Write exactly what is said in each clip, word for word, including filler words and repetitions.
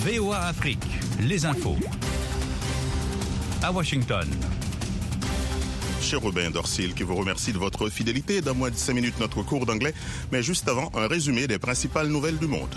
V O A Afrique, les infos. À Washington. Cher Robin Dorsil, qui vous remercie de votre fidélité. Dans moins de cinq minutes, notre cours d'anglais. Mais juste avant, un résumé des principales nouvelles du monde.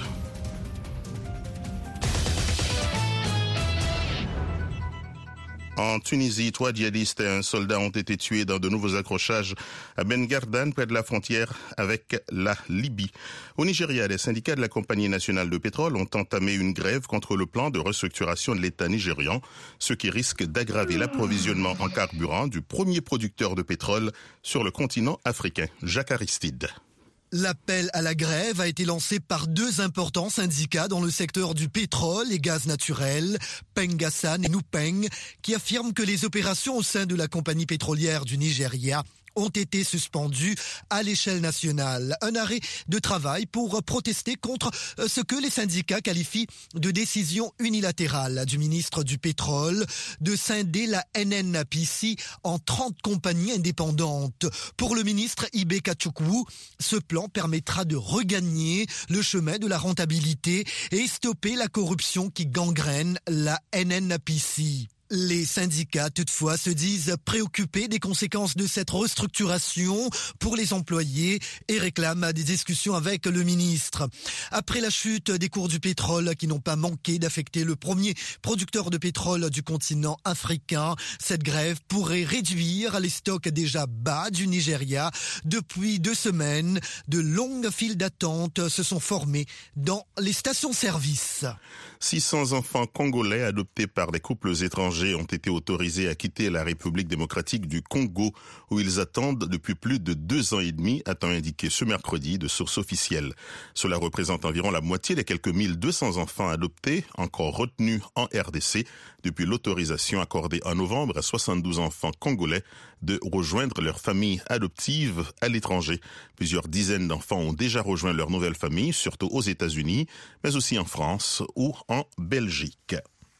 En Tunisie, trois djihadistes et un soldat ont été tués dans de nouveaux accrochages à Ben Gardan, près de la frontière avec la Libye. Au Nigeria, les syndicats de la Compagnie nationale de pétrole ont entamé une grève contre le plan de restructuration de l'État nigérian, ce qui risque d'aggraver l'approvisionnement en carburant du premier producteur de pétrole sur le continent africain. Jacques Aristide. L'appel à la grève a été lancé par deux importants syndicats dans le secteur du pétrole et gaz naturel, Pengassan et Nupeng, qui affirment que les opérations au sein de la compagnie pétrolière du Nigeria ont été suspendus à l'échelle nationale. Un arrêt de travail pour protester contre ce que les syndicats qualifient de décision unilatérale du ministre du pétrole de scinder la N N P C en trente compagnies indépendantes. Pour le ministre Ibe Kachukwu, ce plan permettra de regagner le chemin de la rentabilité et stopper la corruption qui gangrène la N N P C. Les syndicats, toutefois, se disent préoccupés des conséquences de cette restructuration pour les employés et réclament des discussions avec le ministre. Après la chute des cours du pétrole qui n'ont pas manqué d'affecter le premier producteur de pétrole du continent africain, cette grève pourrait réduire les stocks déjà bas du Nigeria. Depuis deux semaines, de longues files d'attente se sont formées dans les stations-service. six cents enfants congolais adoptés par des couples étrangers ont été autorisés à quitter la République démocratique du Congo, où ils attendent depuis plus de deux ans et demi, a-t-on indiqué ce mercredi de sources officielles. Cela représente environ la moitié des quelques mille deux cents enfants adoptés, encore retenus en R D C, depuis l'autorisation accordée en novembre à soixante-douze enfants congolais de rejoindre leur famille adoptive à l'étranger. Plusieurs dizaines d'enfants ont déjà rejoint leur nouvelle famille, surtout aux États-Unis, mais aussi en France ou en Belgique.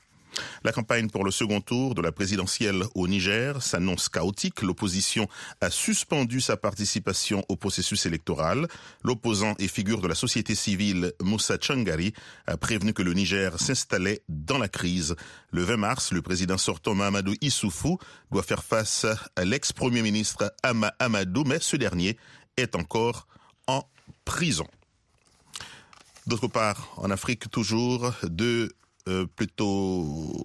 La campagne pour le second tour de la présidentielle au Niger s'annonce chaotique. L'opposition a suspendu sa participation au processus électoral. L'opposant et figure de la société civile Moussa Changari a prévenu que le Niger s'installait dans la crise. Le vingt mars, le président sortant Mahamadou Issoufou doit faire face à l'ex-premier ministre Hama Amadou, mais ce dernier est encore en prison. D'autre part, en Afrique toujours, deux Euh, plutôt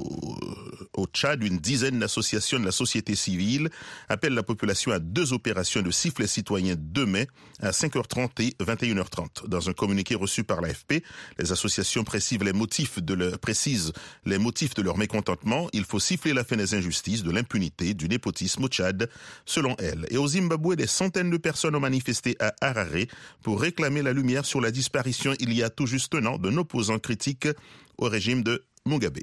au Tchad, une dizaine d'associations de la société civile appellent la population à deux opérations de sifflet citoyen demain à cinq heures trente et vingt et une heures trente. Dans un communiqué reçu par l'A F P, les associations précisent les motifs de leur, précisent les motifs de leur mécontentement. Il faut siffler la fin des injustices, de l'impunité, du népotisme au Tchad, selon elles. Et au Zimbabwe, des centaines de personnes ont manifesté à Harare pour réclamer la lumière sur la disparition il y a tout juste un an d'un opposant critique au régime de Mugabe.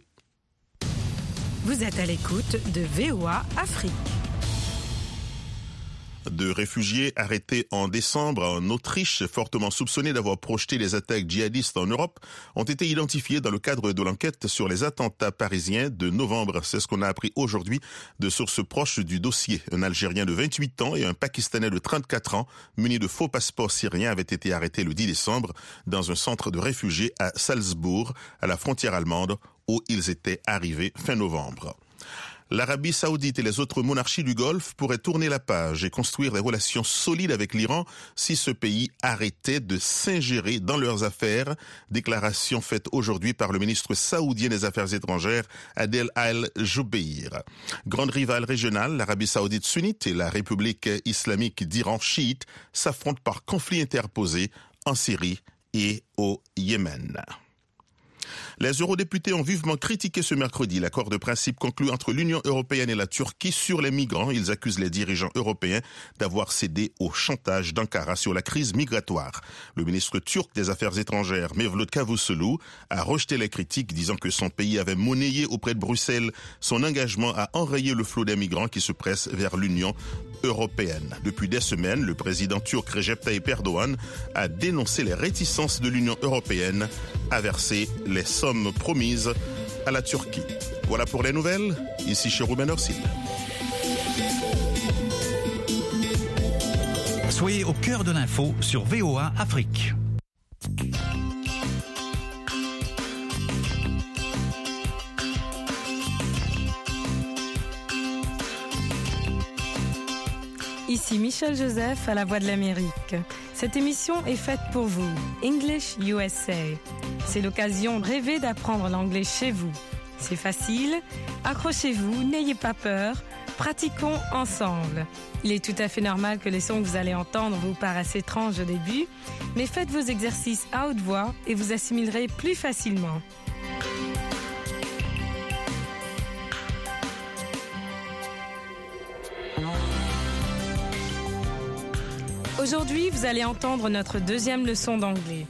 Vous êtes à l'écoute de V O A Afrique. De réfugiés arrêtés en décembre en Autriche, fortement soupçonnés d'avoir projeté les attaques djihadistes en Europe, ont été identifiés dans le cadre de l'enquête sur les attentats parisiens de novembre. C'est ce qu'on a appris aujourd'hui de sources proches du dossier. Un Algérien de vingt-huit ans et un Pakistanais de trente-quatre ans, munis de faux passeports syriens, avaient été arrêtés le dix décembre dans un centre de réfugiés à Salzbourg, à la frontière allemande, où ils étaient arrivés fin novembre. L'Arabie saoudite et les autres monarchies du Golfe pourraient tourner la page et construire des relations solides avec l'Iran si ce pays arrêtait de s'ingérer dans leurs affaires. Déclaration faite aujourd'hui par le ministre saoudien des Affaires étrangères, Adel Al-Jubeir. Grande rivale régionale, l'Arabie saoudite sunnite et la République islamique d'Iran chiite s'affrontent par conflit interposé en Syrie et au Yémen. Les eurodéputés ont vivement critiqué ce mercredi l'accord de principe conclu entre l'Union européenne et la Turquie sur les migrants. Ils accusent les dirigeants européens d'avoir cédé au chantage d'Ankara sur la crise migratoire. Le ministre turc des Affaires étrangères, Mevlut Cavusoglu, a rejeté les critiques, disant que son pays avait monnayé auprès de Bruxelles son engagement à enrayer le flot des migrants qui se pressent vers l'Union européenne. Depuis des semaines, le président turc Recep Tayyip Erdogan a dénoncé les réticences de l'Union européenne à verser les sommes promises à la Turquie. Voilà pour les nouvelles. Ici chez Robin Dorsil. Soyez au cœur de l'info sur V O A Afrique. Ici Michel Joseph à la Voix de l'Amérique. Cette émission est faite pour vous, English U S A. C'est l'occasion de rêver d'apprendre l'anglais chez vous. C'est facile, accrochez-vous, n'ayez pas peur, pratiquons ensemble. Il est tout à fait normal que les sons que vous allez entendre vous paraissent étranges au début, mais faites vos exercices à haute voix et vous assimilerez plus facilement. Aujourd'hui, vous allez entendre notre deuxième leçon d'anglais.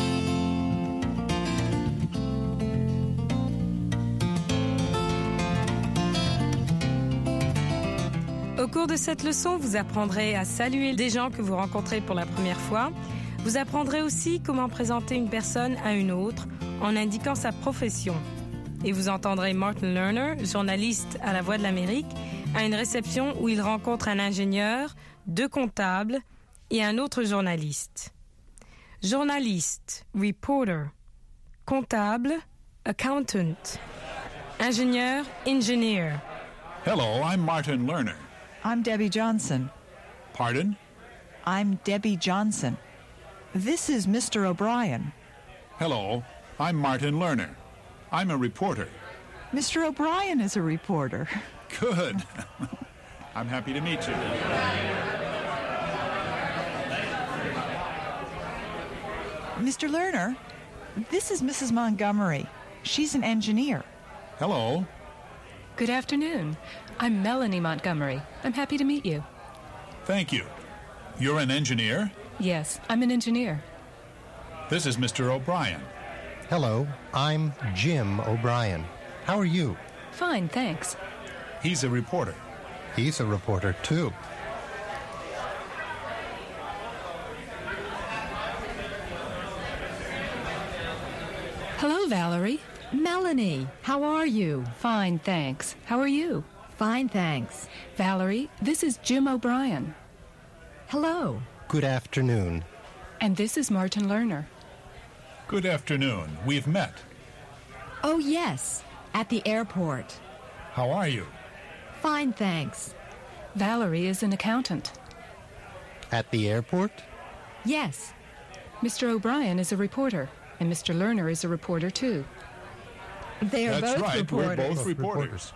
Au cours de cette leçon, vous apprendrez à saluer des gens que vous rencontrez pour la première fois. Vous apprendrez aussi comment présenter une personne à une autre en indiquant sa profession. Et vous entendrez Martin Lerner, journaliste à la Voix de l'Amérique, à une réception où il rencontre un ingénieur, deux comptables et un autre journaliste. Journaliste, reporter. Comptable, accountant. Ingénieur, engineer. Hello, I'm Martin Lerner. I'm Debbie Johnson. Pardon? I'm Debbie Johnson. This is Mister O'Brien. Hello, I'm Martin Lerner. I'm a reporter. Mister O'Brien is a reporter. Good. I'm happy to meet you. Mister Lerner, this is Missus Montgomery. She's an engineer. Hello. Good afternoon. I'm Melanie Montgomery. I'm happy to meet you. Thank you. You're an engineer? Yes, I'm an engineer. This is Mister O'Brien. Hello, I'm Jim O'Brien. How are you? Fine, thanks. He's a reporter. He's a reporter, too. Hello, Valerie. Melanie, how are you? Fine, thanks. How are you? Fine, thanks. Valerie, this is Jim O'Brien. Hello. Good afternoon. And this is Martin Lerner. Good afternoon. We've met. Oh, yes, at the airport. How are you? Fine, thanks. Valerie is an accountant. At the airport? Yes. Mister O'Brien is a reporter, and Mister Lerner is a reporter, too. They are That's both right. reporters. We're both reporters.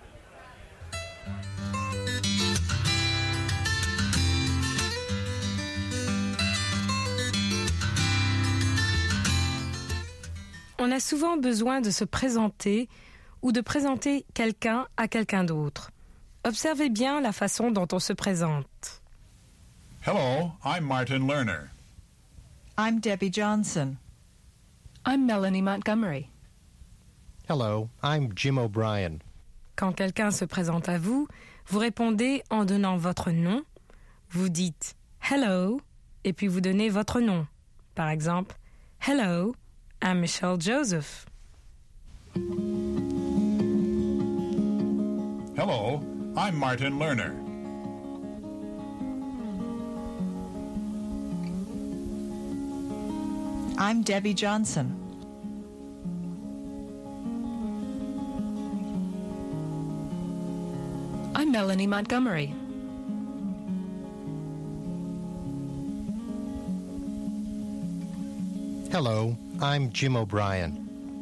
On a souvent besoin de se présenter ou de présenter quelqu'un à quelqu'un d'autre. Observez bien la façon dont on se présente. Hello, I'm Martin Lerner. I'm Debbie Johnson. I'm Melanie Montgomery. Hello, I'm Jim O'Brien. Quand quelqu'un se présente à vous, vous répondez en donnant votre nom. Vous dites « Hello » et puis vous donnez votre nom. Par exemple, « Hello, I'm Michelle Joseph. » Hello, I'm Martin Lerner. I'm Debbie Johnson. I'm Melanie Montgomery. Hello, I'm Jim O'Brien.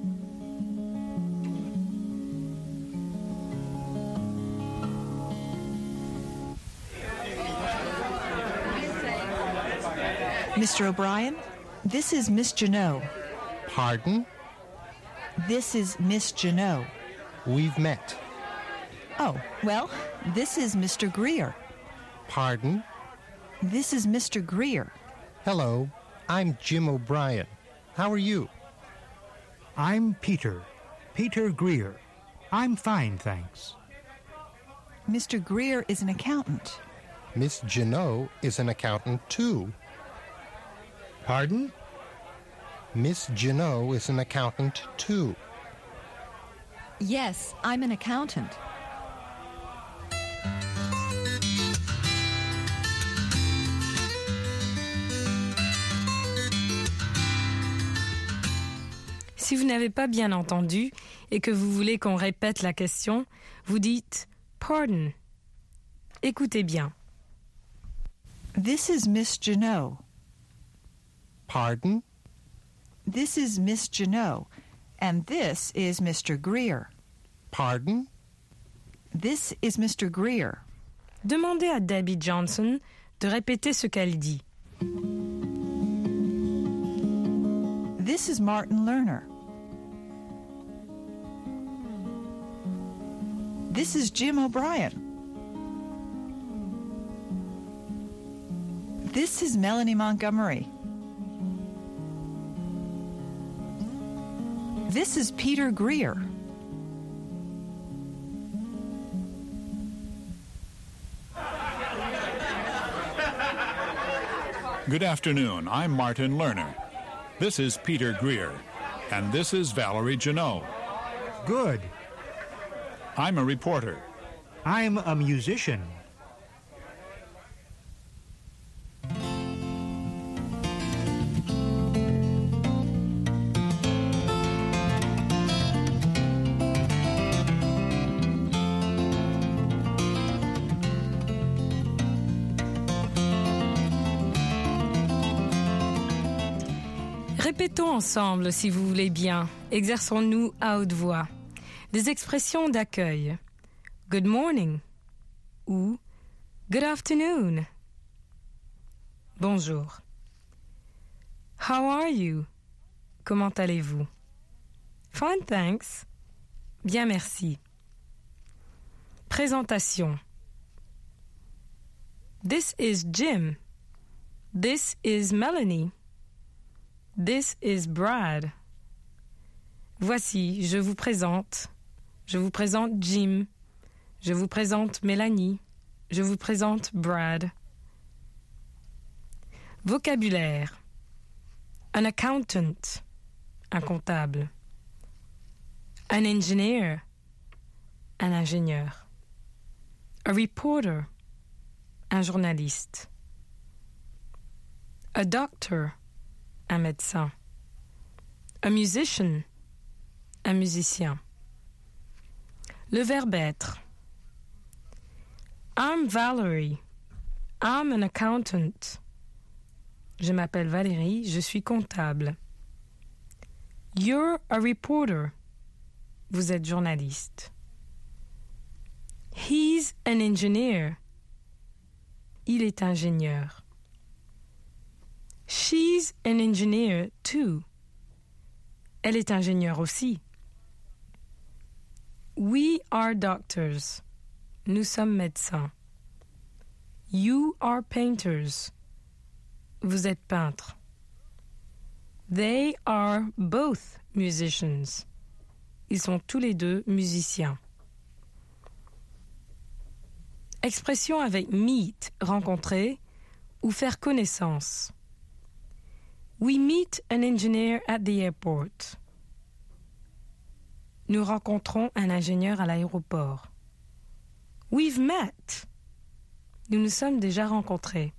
Mister O'Brien, this is Miss Janot. Pardon? This is Miss Janot. We've met. Oh, well, this is Mister Greer. Pardon? This is Mister Greer. Hello, I'm Jim O'Brien. How are you? I'm Peter. Peter Greer. I'm fine, thanks. Mister Greer is an accountant. Miss Janot is an accountant, too. Pardon? Miss Janot is an accountant, too. Yes, I'm an accountant. Si vous n'avez pas bien entendu et que vous voulez qu'on répète la question, vous dites « Pardon ». Écoutez bien. This is Miss Janot. Pardon? This is Miss Janot, and this is Mister Greer. Pardon? This is Mister Greer. Demandez à Debbie Johnson de répéter ce qu'elle dit. This is Martin Lerner. This is Jim O'Brien. This is Melanie Montgomery. This is Peter Greer. Good afternoon. I'm Martin Lerner. This is Peter Greer. And this is Valerie Janot. Good. I'm a reporter. I'm a musician. Répétons ensemble, si vous voulez bien. Exerçons-nous à haute voix. Des expressions d'accueil. Good morning ou good afternoon. Bonjour. How are you? Comment allez-vous? Fine, thanks. Bien, merci. Présentation. This is Jim. This is Melanie. This is Brad. Voici, je vous présente. Je vous présente Jim. Je vous présente Mélanie. Je vous présente Brad. Vocabulaire. An accountant. Un comptable. An engineer. Un ingénieur. A reporter. Un journaliste. A doctor. Un médecin. A musician. Un musicien. Le verbe être. I'm Valerie. I'm an accountant. Je m'appelle Valérie, je suis comptable. You're a reporter. Vous êtes journaliste. He's an engineer. Il est ingénieur. She's an engineer too. Elle est ingénieure aussi. We are doctors. Nous sommes médecins. You are painters. Vous êtes peintres. They are both musicians. Ils sont tous les deux musiciens. Expression avec meet, rencontrer, ou faire connaissance. We meet an engineer at the airport. Nous rencontrons un ingénieur à l'aéroport. We've met. Nous nous sommes déjà rencontrés.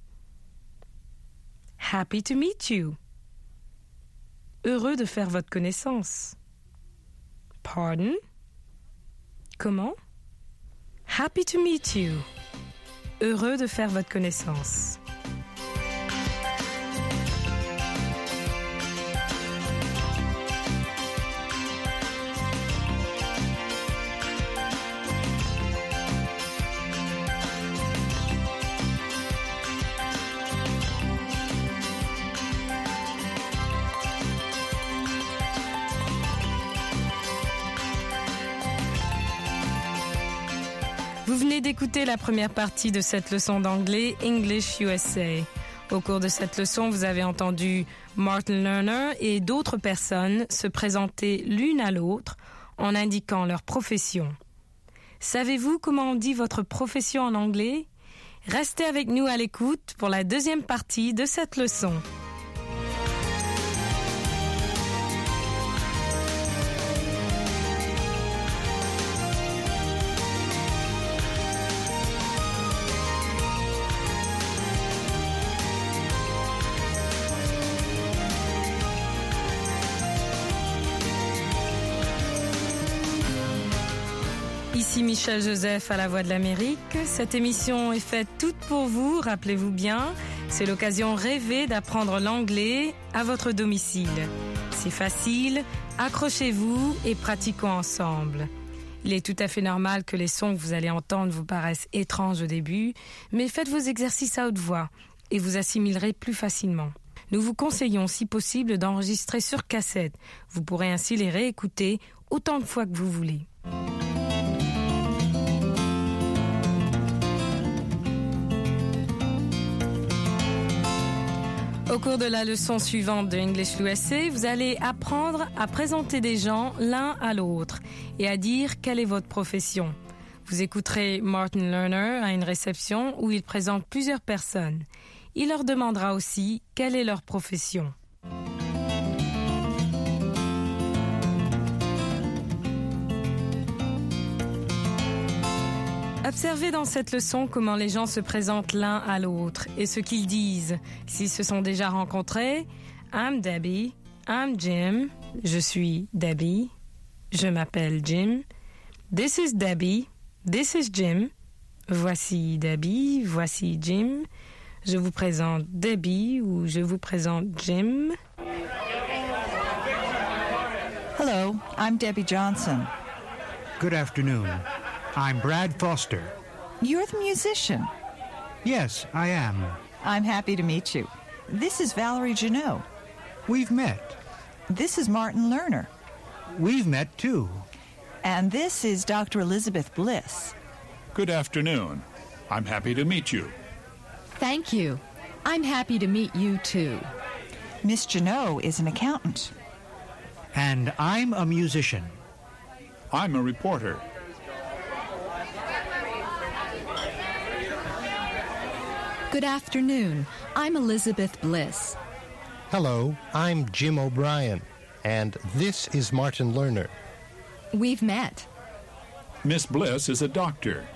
Happy to meet you. Heureux de faire votre connaissance. Pardon? Comment? Happy to meet you. Heureux de faire votre connaissance. Vous venez d'écouter la première partie de cette leçon d'anglais English U S A. Au cours de cette leçon, vous avez entendu Martin Lerner et d'autres personnes se présenter l'une à l'autre en indiquant leur profession. Savez-vous comment on dit votre profession en anglais? Restez avec nous à l'écoute pour la deuxième partie de cette leçon. Ici Michel Joseph à la Voix de l'Amérique. Cette émission est faite toute pour vous, rappelez-vous bien. C'est l'occasion rêvée d'apprendre l'anglais à votre domicile. C'est facile, accrochez-vous et pratiquons ensemble. Il est tout à fait normal que les sons que vous allez entendre vous paraissent étranges au début, mais faites vos exercices à haute voix et vous assimilerez plus facilement. Nous vous conseillons, si possible, d'enregistrer sur cassette. Vous pourrez ainsi les réécouter autant de fois que vous voulez. Au cours de la leçon suivante de English U S A, vous allez apprendre à présenter des gens l'un à l'autre et à dire quelle est votre profession. Vous écouterez Martin Lerner à une réception où il présente plusieurs personnes. Il leur demandera aussi quelle est leur profession. Observez dans cette leçon comment les gens se présentent l'un à l'autre et ce qu'ils disent. S'ils se sont déjà rencontrés, I'm Debbie, I'm Jim, je suis Debbie, je m'appelle Jim. This is Debbie, this is Jim. Voici Debbie, voici Jim. Je vous présente Debbie ou je vous présente Jim. Hello, I'm Debbie Johnson. Good afternoon. I'm Brad Foster. You're the musician. Yes, I am. I'm happy to meet you. This is Valerie Janot. We've met. This is Martin Lerner. We've met too. And this is Doctor Elizabeth Bliss. Good afternoon. I'm happy to meet you. Thank you. I'm happy to meet you too. Miss Janot is an accountant. And I'm a musician. I'm a reporter. Good afternoon. I'm Elizabeth Bliss. Hello, I'm Jim O'Brien, and this is Martin Lerner. We've met. Miss Bliss is a doctor.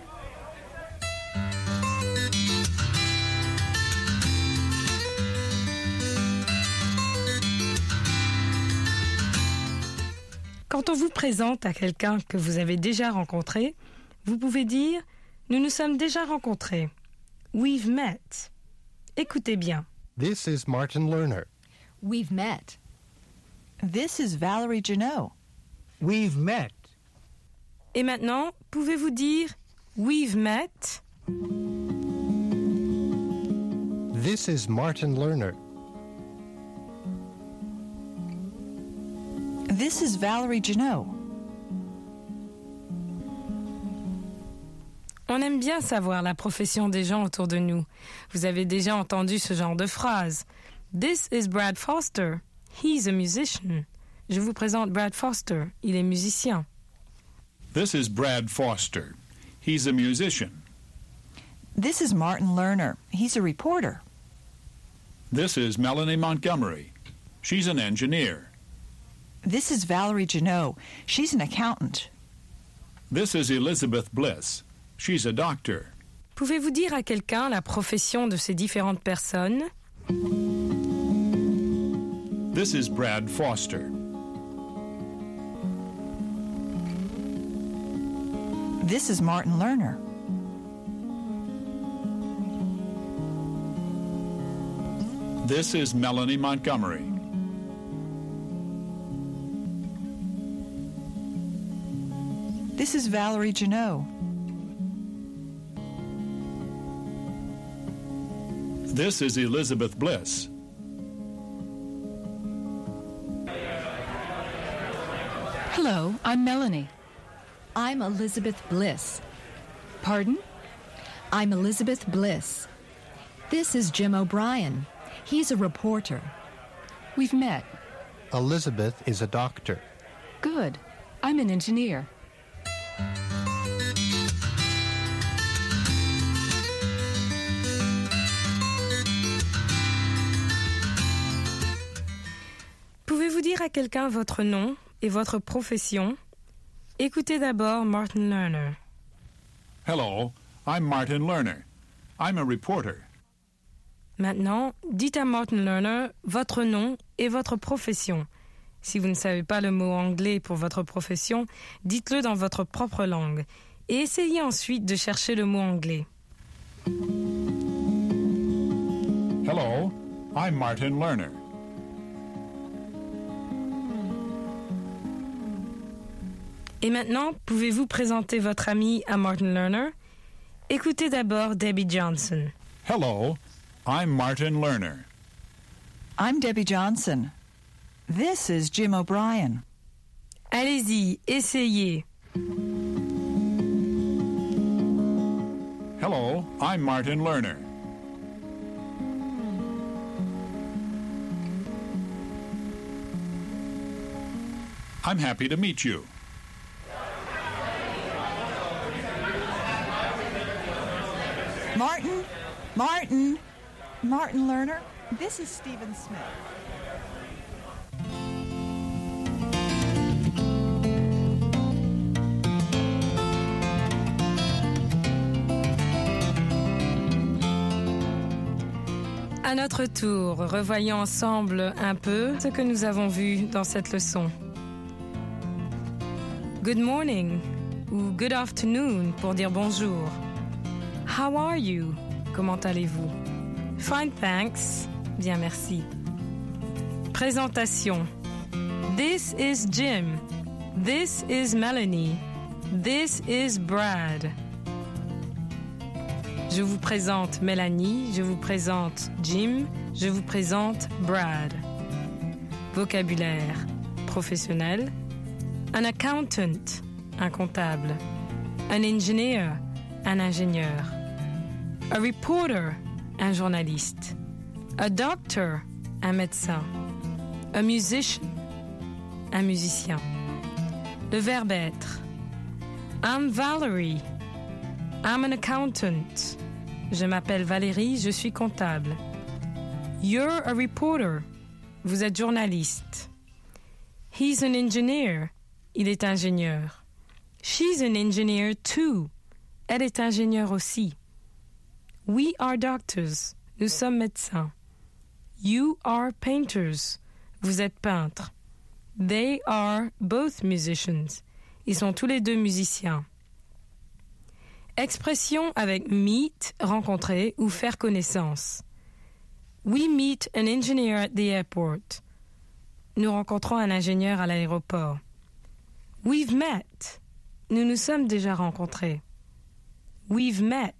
Quand on vous présente à quelqu'un que vous avez déjà rencontré, vous pouvez dire « Nous nous sommes déjà rencontrés ». We've met. Écoutez bien. This is Martin Lerner. We've met. This is Valerie Janot. We've met. Et maintenant, pouvez-vous dire We've met? This is Martin Lerner. This is Valerie Janot. On aime bien savoir la profession des gens autour de nous. Vous avez déjà entendu ce genre de phrase. This is Brad Foster. He's a musician. Je vous présente Brad Foster. Il est musicien. This is Brad Foster. He's a musician. This is Martin Lerner. He's a reporter. This is Melanie Montgomery. She's an engineer. This is Valerie Janot. She's an accountant. This is Elizabeth Bliss. She's a doctor. Pouvez-vous dire à quelqu'un la profession de ces différentes personnes? This is Brad Foster. This is Martin Lerner. This is Melanie Montgomery. This is Valerie Janot. This is Elizabeth Bliss. Hello, I'm Melanie. I'm Elizabeth Bliss. Pardon? I'm Elizabeth Bliss. This is Jim O'Brien. He's a reporter. We've met. Elizabeth is a doctor. Good. I'm an engineer. Pouvez-vous dire à quelqu'un votre nom et votre profession? Écoutez d'abord Martin Lerner. Hello, I'm Martin Lerner. I'm a reporter. Maintenant, dites à Martin Lerner votre nom et votre profession. Si vous ne savez pas le mot anglais pour votre profession, dites-le dans votre propre langue. et essayez ensuite de chercher le mot anglais. Hello, I'm Martin Lerner. Et maintenant, pouvez-vous présenter votre ami à Martin Lerner? Écoutez d'abord Debbie Johnson. Hello, I'm Martin Lerner. I'm Debbie Johnson. This is Jim O'Brien. Allez-y, essayez. Hello, I'm Martin Lerner. I'm happy to meet you. Martin, Martin, Martin Lerner, this is Stephen Smith. À notre tour, revoyons ensemble un peu ce que nous avons vu dans cette leçon. Good morning ou good afternoon pour dire bonjour. How are you? Comment allez-vous? Fine, thanks. Bien, merci. Présentation. This is Jim. This is Melanie. This is Brad. Je vous présente Mélanie, je vous présente Jim, je vous présente Brad. Vocabulaire professionnel. Un accountant, un comptable. Un engineer, un ingénieur. A reporter, un journaliste. A doctor, un médecin. A musician, un musicien. Le verbe être. I'm Valerie. I'm an accountant. Je m'appelle Valérie, je suis comptable. You're a reporter. Vous êtes journaliste. He's an engineer. Il est ingénieur. She's an engineer too. Elle est ingénieure aussi. We are doctors. Nous sommes médecins. You are painters. Vous êtes peintres. They are both musicians. Ils sont tous les deux musiciens. Expression avec meet, rencontrer ou faire connaissance. We meet an engineer at the airport. Nous rencontrons un ingénieur à l'aéroport. We've met. Nous nous sommes déjà rencontrés. We've met.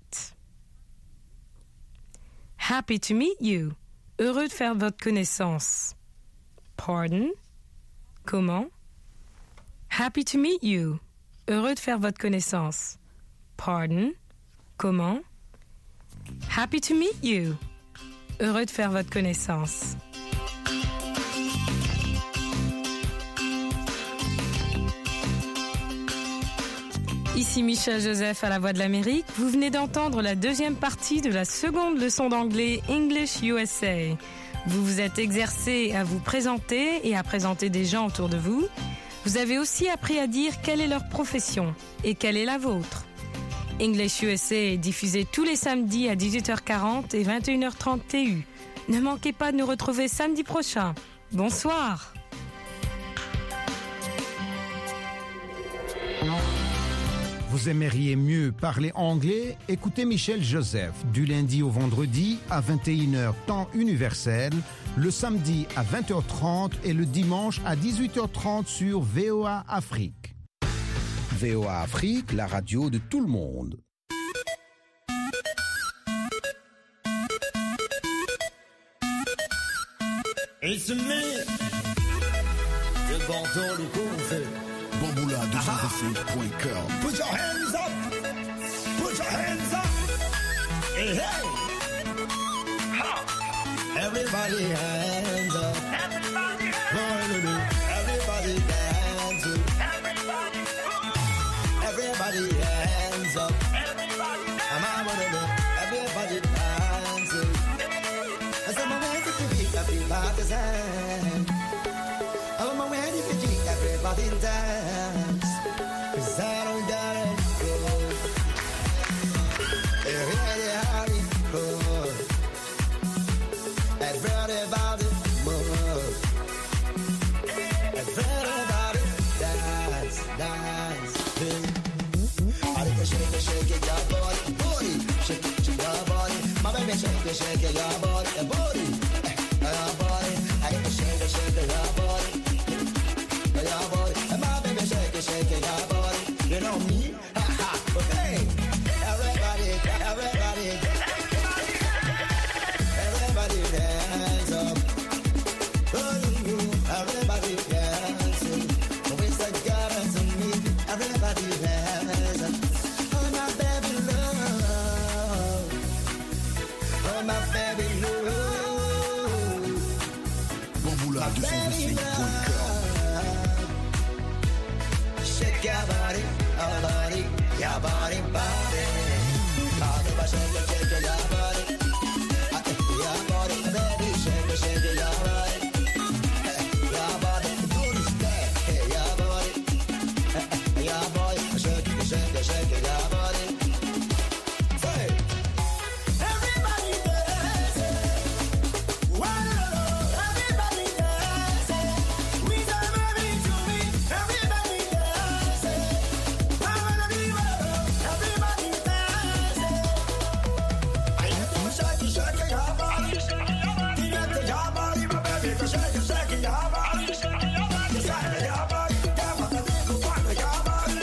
Happy to meet you. Heureux de faire votre connaissance. Pardon? Comment? Happy to meet you. Heureux de faire votre connaissance. Pardon? Comment? Happy to meet you. Heureux de faire votre connaissance. Ici Michel Joseph à la Voix de l'Amérique. Vous venez d'entendre la deuxième partie de la seconde leçon d'anglais English U S A. Vous vous êtes exercé à vous présenter et à présenter des gens autour de vous. Vous avez aussi appris à dire quelle est leur profession et quelle est la vôtre. English U S A est diffusé tous les samedis à dix-huit heures quarante et vingt et une heures trente T U. Ne manquez pas de nous retrouver samedi prochain. Bonsoir. Vous aimeriez mieux parler anglais? Écoutez Michel Joseph du lundi au vendredi à vingt et une heures temps universel, le samedi à vingt heures trente et le dimanche à dix-huit heures trente sur V O A Afrique. V O A Afrique, la radio de tout le monde. It's me, le Bordeaux, le couvre. Bamboula deux cent vingt-cinq point com. Put your hands up, put your hands up, hey hey. Ha. Everybody hands up, everybody hands up, everybody dance up, everybody, everybody hands up, everybody dance, everybody dance up. I said my way to keep everybody's hand. I'm my way to keep everybody dance. Cause I don't gotta go. Everybody go. Everybody move. Everybody dance, dance. I shake it, shake it, your body, your body, your body. I got to shake it, shake it, your body, your body. And my baby shake it, shake it, your body. You know me, ha ha. But hey, everybody, everybody, everybody hands up. Everybody dancing, with the girls and me. Everybody dancing. Oh my baby love, oh my baby love, my baby love. Shake your body, your body, your body, body. All the shake it, shake it, your body, your body, baby, shake it, shake it, your body. Shake it, shake it, your body. Say, everybody dancing. Wow, everybody dancing. We don't baby to me. Everybody dancing. I wanna be with everybody dancing. I have to shake it, shake it, your body. You got the your body, my baby. Go shake it, shake it, your body. You shake it, your body. Yeah, what the big one, your body.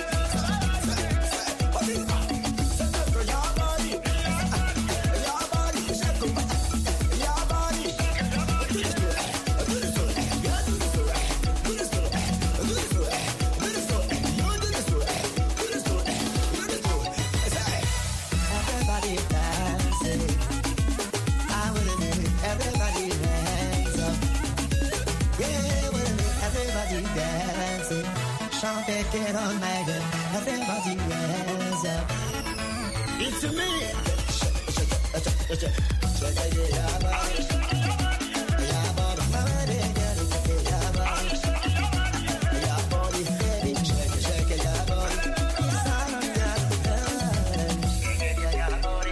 Get on my girl, everybody hands up. It's me. Shake, shake, shake, shake, shake, shake, your body, your body, my baby, your body, your body, baby, shake, shake, your body. It's all on your shake, your body.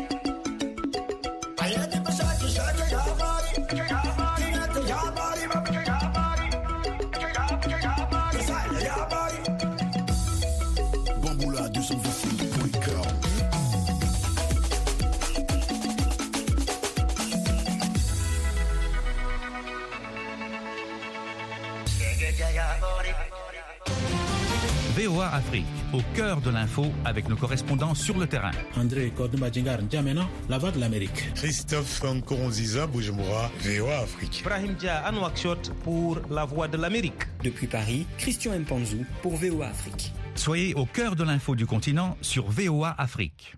I had to shake, shake, your body, your body, your body, my baby, your body, your body, inside your body. Bamboula deux cent vingt-cinq point com. V O A Afrique, au cœur de l'info avec nos correspondants sur le terrain. André Kodoumbadjingar N'Djamena, la voix de l'Amérique. Christophe Nkoronziza Bujumbura, V O A Afrique. Brahim Dia Anouakchot pour la voix de l'Amérique. Depuis Paris, Christian Mpanzou pour V O A Afrique. Soyez au cœur de l'info du continent sur V O A Afrique.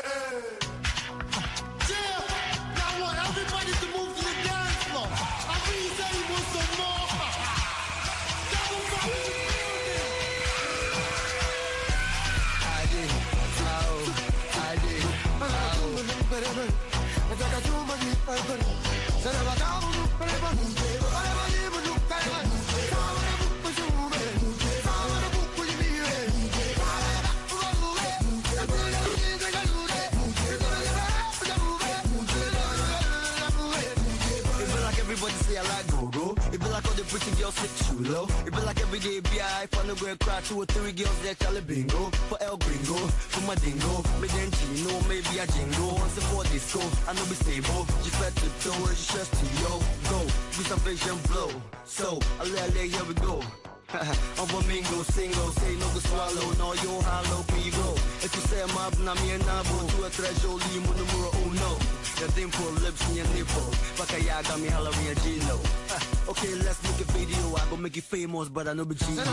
Pretty girls sit too low. It be like every day B I fun to go and cry. Two or three girls there, Charlie Bingo. For El Gringo, for my dingo. Me then Chino, maybe a jingo. Once more disco, I know be stable. She fed to toe, she just to yo. Go, with some vision blow. So, I let lay, here we go. I'm a mingo, single, say no go swallow. No, you hollow, can you go? If you say I'm up, na me and Nabo. To a treasure, limo, numero, oh no. Your dimple lips and your nipple. Bakayaga, me holla me a Gino. Okay, let's make a video. I go make you famous, but I know be Gino.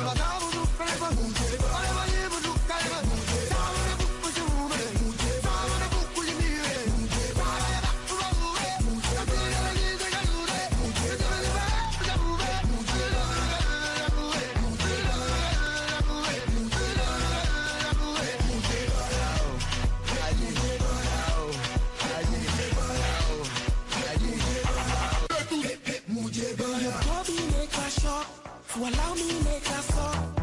Allow me make a song.